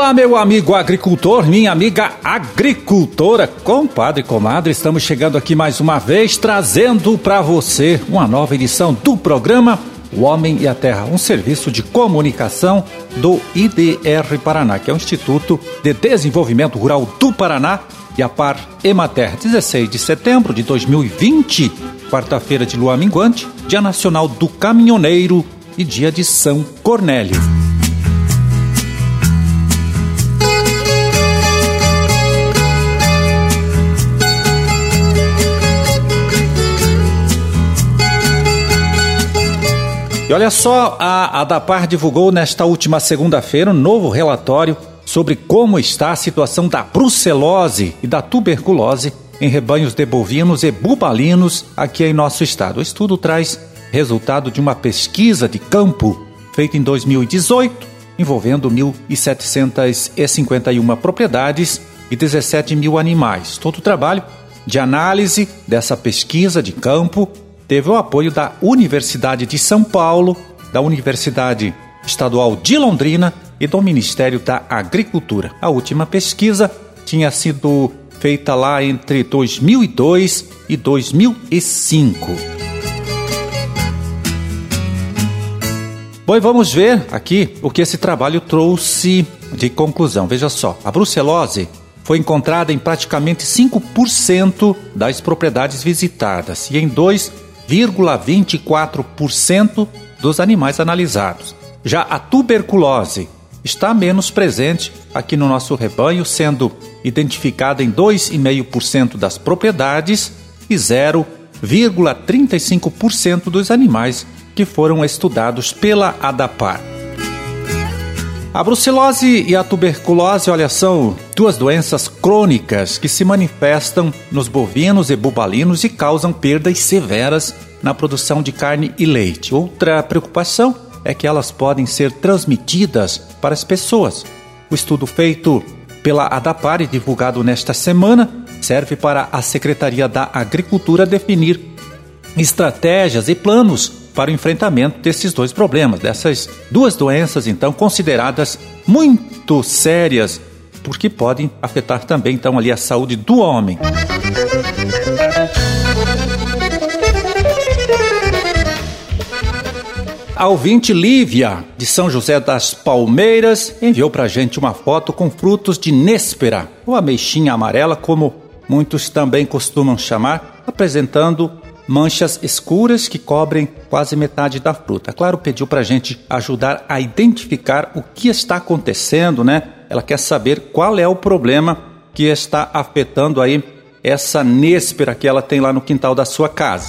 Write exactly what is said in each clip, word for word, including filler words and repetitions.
Olá, meu amigo agricultor, minha amiga agricultora, compadre e comadre, estamos chegando aqui mais uma vez, trazendo para você uma nova edição do programa O Homem e a Terra, um serviço de comunicação do I D R Paraná, que é o Instituto de Desenvolvimento Rural do Paraná, e a Par Emater. Dezesseis de setembro de dois mil e vinte, quarta-feira de lua minguante, Dia Nacional do Caminhoneiro e Dia de São Cornélio. E olha só, a ADAPAR divulgou nesta última segunda-feira um novo relatório sobre como está a situação da brucelose e da tuberculose em rebanhos de bovinos e bubalinos aqui em nosso estado. O estudo traz resultado de uma pesquisa de campo feita em dois mil e dezoito, envolvendo mil setecentas e cinquenta e uma propriedades e dezessete mil animais. Todo o trabalho de análise dessa pesquisa de campo teve o apoio da Universidade de São Paulo, da Universidade Estadual de Londrina e do Ministério da Agricultura. A última pesquisa tinha sido feita lá entre dois mil e dois e dois mil e cinco. Bom, e vamos ver aqui o que esse trabalho trouxe de conclusão. Veja só, a brucelose foi encontrada em praticamente cinco por cento das propriedades visitadas e em dois vírgula vinte e quatro por cento dos animais analisados. Já a tuberculose está menos presente aqui no nosso rebanho, sendo identificada em dois vírgula cinco por cento das propriedades e zero vírgula trinta e cinco por cento dos animais que foram estudados pela ADAPAR. A brucelose e a tuberculose, olha, são duas doenças crônicas que se manifestam nos bovinos e bubalinos e causam perdas severas na produção de carne e leite. Outra preocupação é que elas podem ser transmitidas para as pessoas. O estudo feito pela ADAPAR e divulgado nesta semana serve para a Secretaria da Agricultura definir estratégias e planos para o enfrentamento desses dois problemas, dessas duas doenças, então, consideradas muito sérias, porque podem afetar também, então, ali a saúde do homem. A ouvinte Lívia, de São José das Palmeiras, enviou para a gente uma foto com frutos de néspera, ou ameixinha amarela, como muitos também costumam chamar, apresentando manchas escuras que cobrem quase metade da fruta. Claro, pediu para a gente ajudar a identificar o que está acontecendo, né? Ela quer saber qual é o problema que está afetando aí essa néspera que ela tem lá no quintal da sua casa.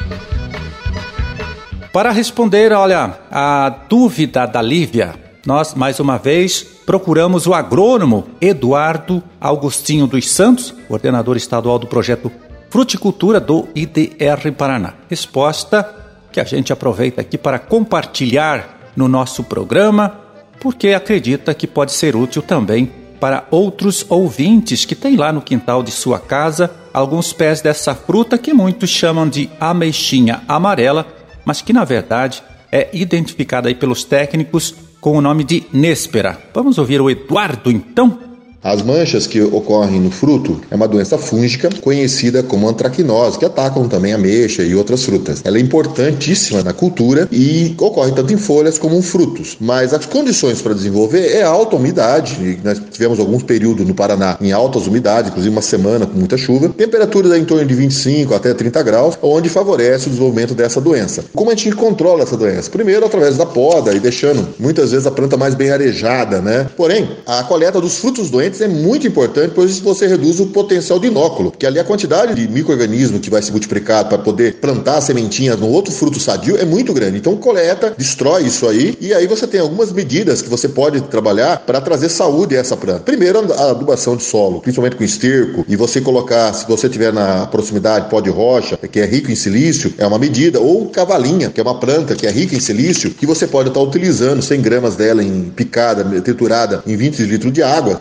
Para responder, olha, a dúvida da Lívia, nós, mais uma vez, procuramos o agrônomo Eduardo Augustinho dos Santos, coordenador estadual do projeto Fruticultura do I D R Paraná. Resposta que a gente aproveita aqui para compartilhar no nosso programa, porque acredita que pode ser útil também para outros ouvintes que têm lá no quintal de sua casa alguns pés dessa fruta que muitos chamam de ameixinha amarela, mas que na verdade é identificada aí pelos técnicos com o nome de néspera. Vamos ouvir o Eduardo então? As manchas que ocorrem no fruto é uma doença fúngica conhecida como antracnose, que atacam também a ameixa e outras frutas. Ela é importantíssima na cultura e ocorre tanto em folhas como em frutos. Mas as condições para desenvolver é alta umidade. Nós tivemos alguns períodos no Paraná em altas umidades, inclusive uma semana com muita chuva. Temperaturas em torno de vinte e cinco até trinta graus, onde favorece o desenvolvimento dessa doença. Como a gente controla essa doença? Primeiro, através da poda e deixando muitas vezes a planta mais bem arejada, né? Porém, a coleta dos frutos doentes é muito importante, pois você reduz o potencial de inóculo, que ali a quantidade de micro-organismo que vai se multiplicar para poder plantar sementinhas no outro fruto sadio é muito grande. Então coleta, destrói isso aí, e aí você tem algumas medidas que você pode trabalhar para trazer saúde a essa planta. Primeiro, a adubação de solo, principalmente com esterco, e você colocar, se você tiver na proximidade, pó de rocha, que é rico em silício, é uma medida, ou cavalinha, que é uma planta que é rica em silício, que você pode estar utilizando cem gramas dela em picada, triturada em vinte litros de água, para utilizar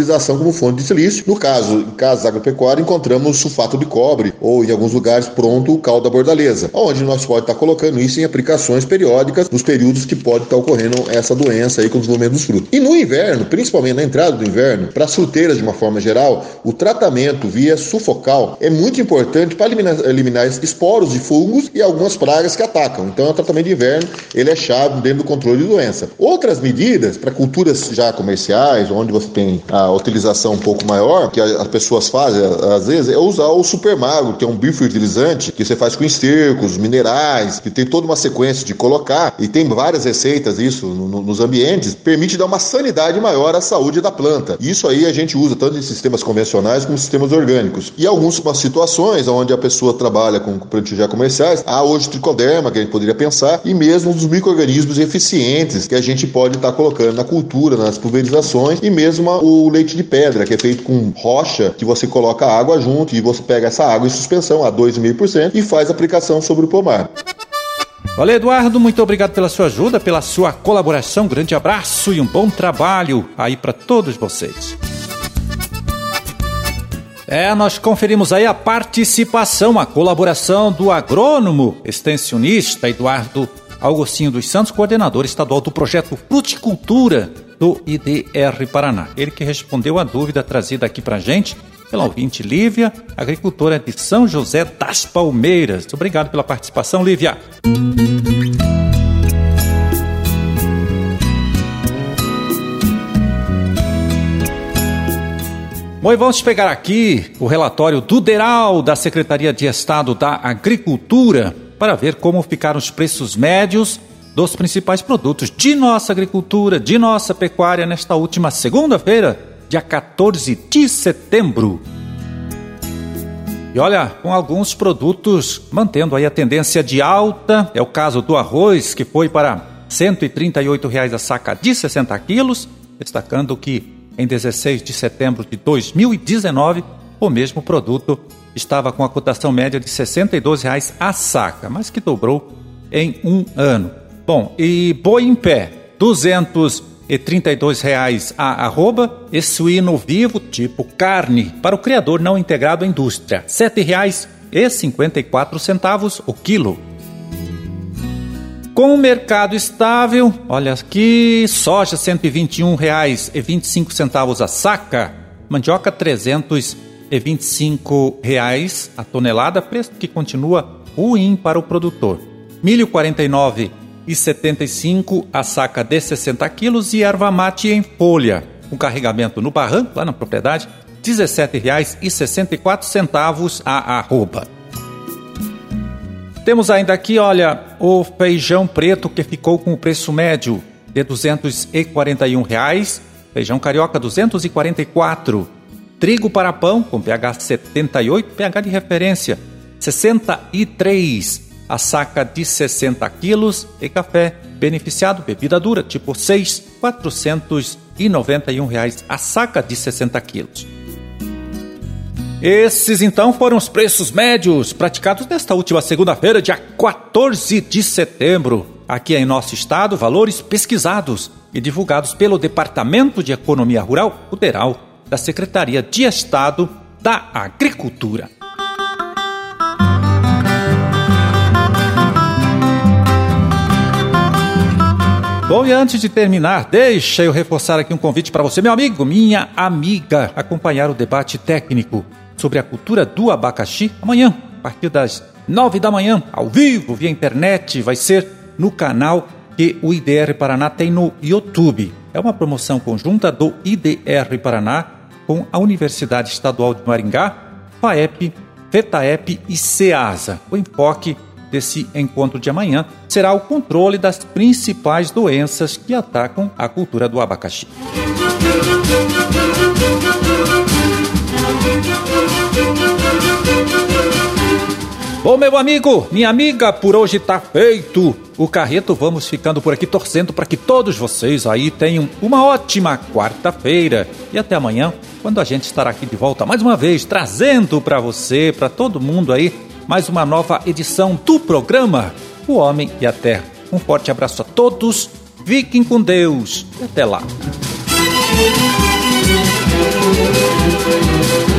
utilização como fonte de silício. No caso, em casas agropecuárias, encontramos sulfato de cobre ou, em alguns lugares, pronto o cal da bordaleza, onde nós pode estar colocando isso em aplicações periódicas nos períodos que pode estar ocorrendo essa doença aí com o desenvolvimento dos frutos. E no inverno, principalmente na entrada do inverno, para as fruteiras de uma forma geral, o tratamento via sufocal é muito importante para eliminar, eliminar esporos de fungos e algumas pragas que atacam. Então, o tratamento de inverno ele é chave dentro do controle de doença. Outras medidas para culturas já comerciais, onde você tem a utilização um pouco maior, que as pessoas fazem às vezes, é usar o supermagro, que é um biofertilizante que você faz com estercos, minerais, que tem toda uma sequência de colocar, e tem várias receitas isso no, no, nos ambientes, permite dar uma sanidade maior à saúde da planta. Isso aí a gente usa tanto em sistemas convencionais como em sistemas orgânicos. E algumas situações onde a pessoa trabalha com produtos já comerciais, há hoje tricoderma, que a gente poderia pensar, e mesmo os micro-organismos eficientes que a gente pode estar colocando na cultura, nas pulverizações, e mesmo o leite de pedra, que é feito com rocha, que você coloca água junto e você pega essa água em suspensão a dois vírgula cinco por cento e faz a aplicação sobre o pomar. Valeu, Eduardo, muito obrigado pela sua ajuda, pela sua colaboração, grande abraço e um bom trabalho aí para todos vocês. É, nós conferimos aí a participação, a colaboração do agrônomo extensionista Eduardo Augustinho dos Santos, coordenador estadual do projeto Fruticultura do I D R Paraná. Ele que respondeu a dúvida trazida aqui pra gente pela ouvinte Lívia, agricultora de São José das Palmeiras. Obrigado pela participação, Lívia. Bom, e vamos pegar aqui o relatório do DERAL, da Secretaria de Estado da Agricultura, para ver como ficaram os preços médios dos principais produtos de nossa agricultura, de nossa pecuária, nesta última segunda-feira, dia quatorze de setembro. E olha, com alguns produtos mantendo aí a tendência de alta, é o caso do arroz, que foi para cento e trinta e oito reais a saca de sessenta quilos, destacando que em dezesseis de setembro de dois mil e dezenove, o mesmo produto estava com a cotação média de sessenta e dois reais a saca, mas que dobrou em um ano. Bom, e boi em pé, duzentos e trinta e dois reais a arroba, e suíno vivo tipo carne para o criador não integrado à indústria, sete reais e cinquenta e quatro centavos o quilo. Com o mercado estável, olha aqui, soja cento e vinte e um reais e vinte e cinco centavos a saca, mandioca trezentos e vinte e cinco reais a tonelada, preço que continua ruim para o produtor. Milho quarenta e nove reais e setenta e cinco a saca de sessenta quilos e erva mate em folha, com carregamento no barranco, lá na propriedade, dezessete reais e sessenta e quatro centavos a arroba. Temos ainda aqui, olha, o feijão preto que ficou com o preço médio de duzentos e quarenta e um reais, feijão carioca duzentos e quarenta e quatro, trigo para pão com pH setenta e oito, pH de referência sessenta e três, a saca de sessenta quilos, e café beneficiado, bebida dura tipo seis, quatrocentos e noventa e um reais a saca de sessenta quilos. Esses, então, foram os preços médios praticados nesta última segunda-feira, dia quatorze de setembro. Aqui em nosso estado, valores pesquisados e divulgados pelo Departamento de Economia Rural, o DERAL, da Secretaria de Estado da Agricultura. Bom, e antes de terminar, deixa eu reforçar aqui um convite para você, meu amigo, minha amiga, acompanhar o debate técnico sobre a cultura do abacaxi amanhã, a partir das nove da manhã, ao vivo, via internet, vai ser no canal que o I D R Paraná tem no YouTube. É uma promoção conjunta do I D R Paraná com a Universidade Estadual de Maringá, FAEP, FETAEP e SEASA. O enfoque desse encontro de amanhã será o controle das principais doenças que atacam a cultura do abacaxi. Bom, meu amigo, minha amiga, por hoje tá feito o carreto. Vamos ficando por aqui torcendo para que todos vocês aí tenham uma ótima quarta-feira. E até amanhã, quando a gente estará aqui de volta mais uma vez, trazendo para você, para todo mundo aí, mais uma nova edição do programa O Homem e a Terra. Um forte abraço a todos, fiquem com Deus e até lá. Música